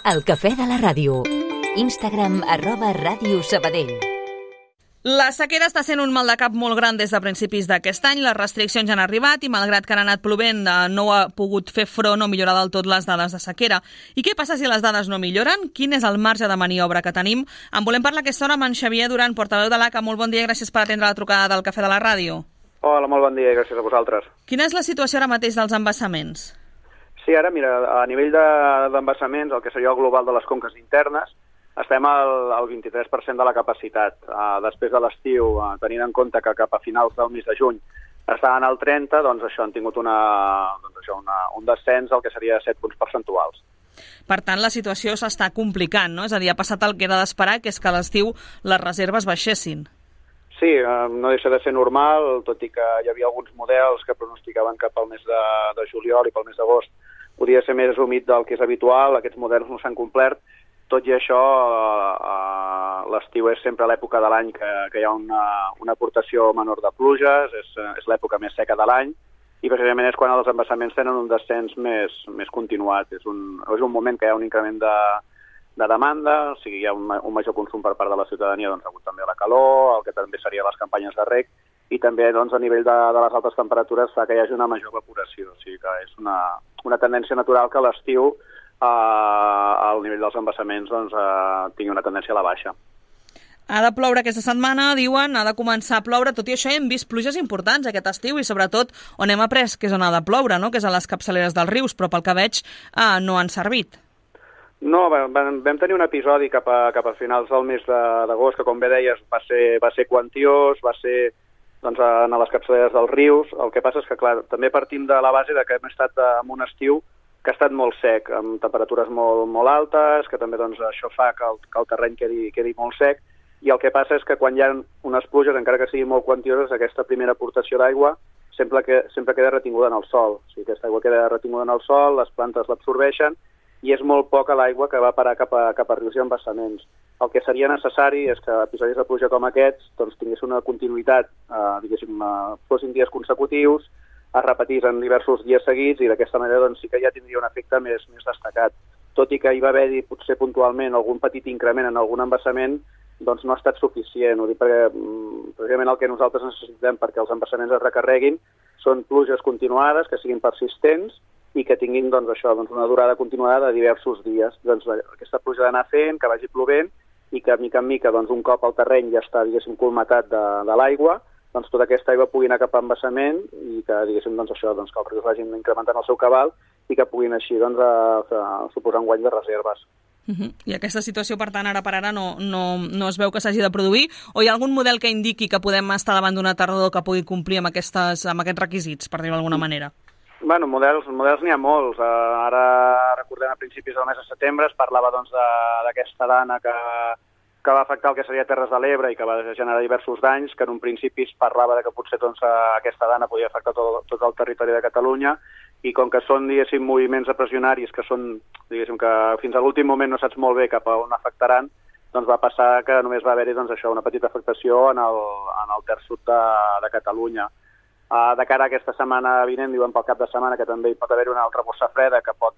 El cafè de la ràdio. Instagram @radiosabadell. La sequera està sent un mal de cap molt gran des de principis d'aquest any. Les restriccions ja han arribat i, malgrat que han anat plovent, no ha pogut fer front o millorar del tot les dades de sequera. I què passa si les dades no milloren? Quin és el marge de maniobra que tenim? En volem parlar aquesta hora amb en Xavier Duran, portaveu de l'ACA. Molt bon dia i gràcies per atendre la trucada del cafè de la ràdio. Hola, molt bon dia i gràcies a vosaltres. Quina és la situació ara mateix dels embassaments? Sí, ara, mira, a nivell d'embassaments, el que seria el global de les conques internes, estem al 23% de la capacitat. Després de l'estiu, tenint en compte que cap a finals del mes de juny estaven al 30%, doncs això han tingut un descens del que seria 7 punts percentuals. Per tant, la situació s'està complicant, no? És a dir, ha passat el que era d'esperar, que és que a l'estiu les reserves baixessin. Sí, no deixa de ser normal, tot i que hi havia alguns models que pronosticaven que pel mes de juliol i pel mes d'agost podia ser més humit del que és habitual. Aquests models no s'han complert. Tot i això, l'estiu és sempre l'època de l'any que hi ha una aportació menor de pluges, és l'època més seca de l'any, i precisament és quan els embassaments tenen un descens més continuat. És un moment que hi ha un increment de demanda, o sigui, hi ha un major consum per part de la ciutadania, doncs, degut també a la calor, el que també serien les campanyes de reg, i també doncs, a nivell de les altes temperatures fa que hi hagi una major evaporació. O sigui que és una tendència natural que a l'estiu al nivell dels embassaments doncs, tingui una tendència a la baixa. Ha de ploure aquesta setmana, diuen, ha de començar a ploure. Tot i això hem vist pluges importants aquest estiu i sobretot on hem après que és on ha de ploure, no? Que és a les capçaleres dels rius, però pel que veig no han servit. No, vam tenir un episodi cap a finals del mes d'agost que, com bé deies, va ser quantiós, va ser doncs, a les capçaleres dels rius. El que passa és que, clar, també partim de la base de que hem estat en un estiu que ha estat molt sec, amb temperatures molt altes, que també doncs, això fa que el terreny quedi molt sec, i el que passa és que quan hi ha unes pluges, encara que siguin molt quantioses, aquesta primera aportació d'aigua sempre queda retinguda en el sol. O sigui, aquesta aigua queda retinguda en el sol, les plantes l'absorbeixen, i és molt poca l'aigua que va parar cap a rius i embassaments. El que seria necessari és que episodis de pluja com aquests doncs, tinguessin una continuïtat, fossin dies consecutius, es repetís en diversos dies seguits, i d'aquesta manera doncs, sí que ja tindria un efecte més destacat. Tot i que hi va haver-hi potser puntualment algun petit increment en algun embassament, doncs no ha estat suficient. Ho dic perquè precisament el que nosaltres necessitem perquè els embassaments es recarreguin són pluges continuades, que siguin persistents i que tinguin doncs, una durada continuada de diversos dies. Doncs, aquesta pluja d'anar fent, que vagi plovent, i que mica en mica doncs, un cop el terreny ja està colmatat de l'aigua, doncs tota aquesta aigua pugui anar cap a embassament i que, doncs, que els rius vagin incrementant el seu cabal i que puguin així suposar un guany de reserves. I aquesta situació, per tant, ara per ara no es veu que s'hagi de produir? O hi ha algun model que indiqui que podem estar davant d'una tardor que pugui complir amb aquests requisits, per dir-ho d'alguna manera? Bueno, models n'hi ha molts. Ara recordem a principis del mes de setembre es parlava doncs, d'aquesta dana que va afectar el que seria Terres de l'Ebre i que va generar diversos danys, que en un principi es parlava que potser doncs, aquesta dana podia afectar tot el territori de Catalunya, i com que són, moviments apressionaris que són, que fins a l'últim moment no saps molt bé cap a on afectaran, doncs va passar que només va haver-hi una petita afectació en el terç sud de Catalunya. De cara a aquesta setmana vinent, diuen pel cap de setmana, que també hi pot haver una altra bossa freda que pot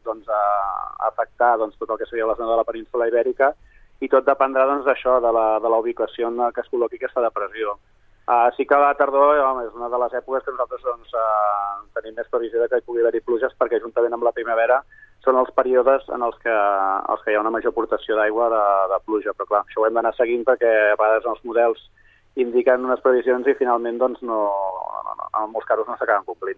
afectar tot el que seria la zona de la península Ibèrica, i tot dependrà d'això, de la ubicació en què es col·loqui aquesta depressió. Sí que la tardor és una de les èpoques que nosaltres tenim més previsió de que hi pugui haver-hi pluges, perquè juntament amb la primavera són els períodes en els que hi ha una major aportació d'aigua de pluja. Però clar, això ho hem d'anar seguint perquè a vegades els models indiquen unes previsions i finalment doncs, en molts casos no s'acaben complint.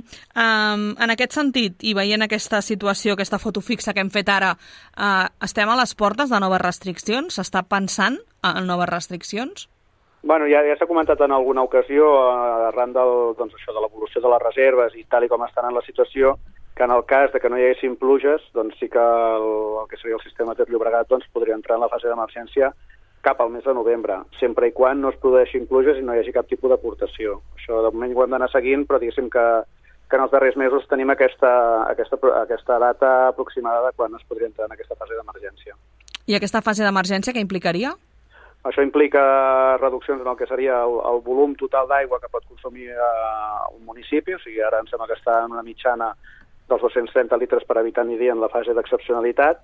En aquest sentit, i veient aquesta situació, aquesta foto fixa que hem fet ara, estem a les portes de noves restriccions? S'està pensant en noves restriccions? Bueno, ja s'ha comentat en alguna ocasió, arran de l'evolució de les reserves i tal com estan en la situació, que en el cas de que no hi haguessin pluges, doncs sí que el que seria el sistema Ter Llobregat podria entrar en la fase d'emergència cap al mes de novembre, sempre i quan no es produeixin pluges i no hi hagi cap tipus d'aportació. Això de moment ho hem d'anar seguint, però diguéssim que en els darrers mesos tenim aquesta data aproximada de quan es podria entrar en aquesta fase d'emergència. I aquesta fase d'emergència què implicaria? Això implica reduccions en el que seria el volum total d'aigua que pot consumir un municipi, o sigui, ara em sembla que està en una mitjana dels 230 litres per habitant i dia en la fase d'excepcionalitat.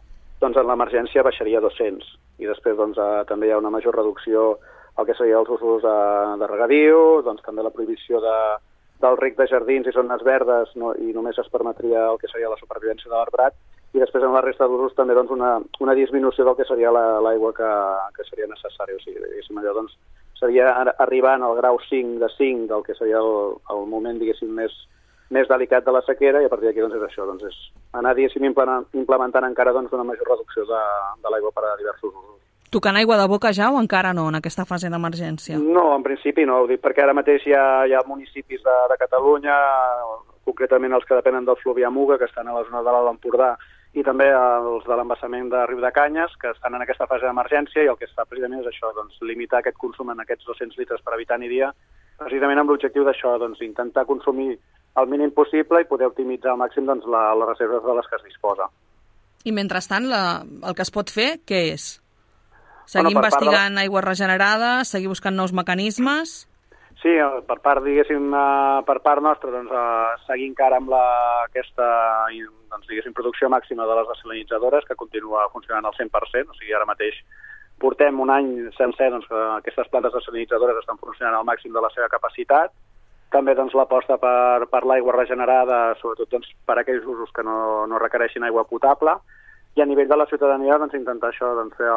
doncs en l'emergència baixaria a 200. I després doncs, també hi ha una major reducció al que seria els usos de regadiu, doncs també la prohibició del rec de jardins i zones verdes, i només es permetria el que seria la supervivència de l'arbrat, i després en la resta d'usos també doncs, una disminució del que seria l'aigua que seria necessària. O sigui, diguéssim, allò doncs, seria arribant al grau 5 de 5 del que seria el moment, diguéssim, més delicat de la sequera, i a partir d'aquí doncs, és això, doncs, és anar, diguéssim, implementant encara doncs, una major reducció de l'aigua per a diversos usos. Tocant aigua de boca ja o encara no, en aquesta fase d'emergència? No, en principi no, ho dic perquè ara mateix hi ha municipis de Catalunya, concretament els que depenen del Fluvià Muga, que estan a la zona de l'Alt Empordà, i també els de l'embassament de Riudecanyes, que estan en aquesta fase d'emergència, i el que es fa precisament és això, doncs, limitar aquest consum en aquests 200 litres per habitant i dia, precisament amb l'objectiu d'això, doncs, intentar consumir el mínim possible i poder optimitzar al màxim doncs, les reserves de les que es disposa. I mentrestant, el que es pot fer, què és? Seguir investigant aigües regenerades, seguir buscant nous mecanismes? Sí, per part, diguéssim, per part nostra, doncs, seguir encara amb aquesta, doncs, diguéssim, producció màxima de les desalinitzadores, que continua funcionant al 100%, o sigui, ara mateix portem un any sencer doncs, que aquestes plantes desalinitzadores estan funcionant al màxim de la seva capacitat. També doncs, l'aposta per l'aigua regenerada, sobretot doncs, per aquells usos que no requereixin aigua potable, i a nivell de la ciutadania doncs, intentar això, doncs, fer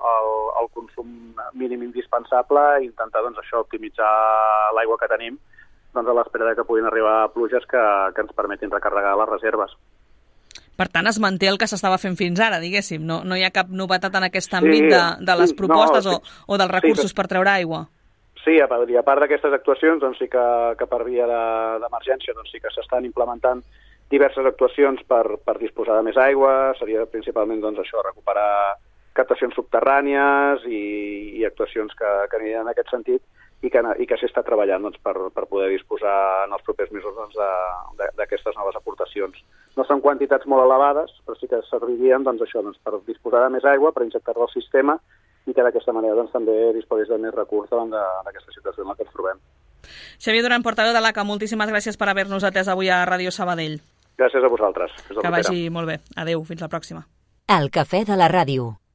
el consum mínim indispensable i intentar doncs, això, optimitzar l'aigua que tenim doncs, a l'espera que puguin arribar pluges que ens permetin recarregar les reserves. Per tant, es manté el que s'estava fent fins ara, diguéssim. No hi ha cap novetat en aquest àmbit de les propostes o dels recursos per treure aigua? Sí, a part d'aquestes actuacions, doncs, sí que per via d'emergència doncs, sí que s'estan implementant diverses actuacions per disposar de més aigua. Seria principalment doncs, això, recuperar captacions subterrànies i actuacions que anirien en aquest sentit i que s'està treballant doncs, per poder disposar en els propers mesos doncs, d'aquestes noves aportacions. No són quantitats molt elevades, però sí que servirien doncs, això, doncs, per disposar de més aigua, per injectar-la al sistema i que d'aquesta manera doncs, també disposés de més recursos davant d'aquesta situació en la que ens trobem. Xavier Duran, portaveu de l'ACA, moltíssimes gràcies per haver-nos atès avui a Ràdio Sabadell. Gràcies a vosaltres. Que vagi molt bé. Adéu, fins la pròxima. El cafè de la ràdio.